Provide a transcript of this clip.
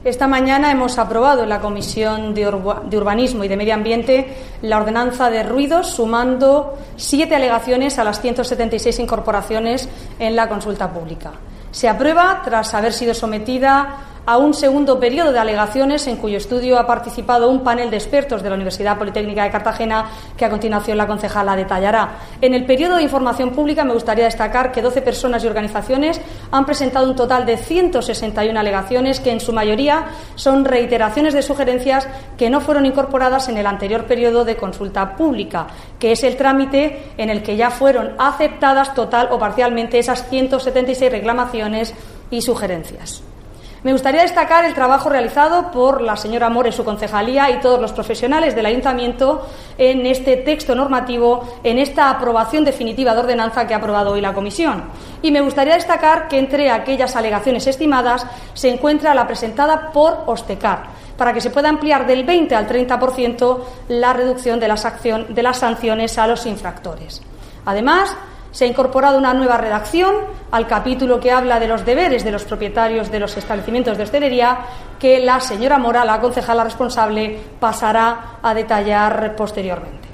Esta mañana hemos aprobado en la Comisión de Urbanismo y de Medio Ambiente la ordenanza de ruidos, sumando 7 alegaciones a las 176 incorporaciones en la consulta pública. Se aprueba tras haber sido sometida a un segundo periodo de alegaciones en cuyo estudio ha participado un panel de expertos de la Universidad Politécnica de Cartagena, que a continuación la concejala detallará. En el periodo de información pública me gustaría destacar que 12 personas y organizaciones han presentado un total de 161 alegaciones, que en su mayoría son reiteraciones de sugerencias que no fueron incorporadas en el anterior periodo de consulta pública, que es el trámite en el que ya fueron aceptadas total o parcialmente esas 176 reclamaciones y sugerencias. Me gustaría destacar el trabajo realizado por la señora Mora y su concejalía y todos los profesionales del Ayuntamiento en este texto normativo, en esta aprobación definitiva de ordenanza que ha aprobado hoy la Comisión. Y me gustaría destacar que entre aquellas alegaciones estimadas se encuentra la presentada por Ostecar, para que se pueda ampliar del 20 al 30% la reducción de las sanciones a los infractores. Además, se ha incorporado una nueva redacción al capítulo que habla de los deberes de los propietarios de los establecimientos de hostelería, que la señora Mora, la concejala responsable, pasará a detallar posteriormente.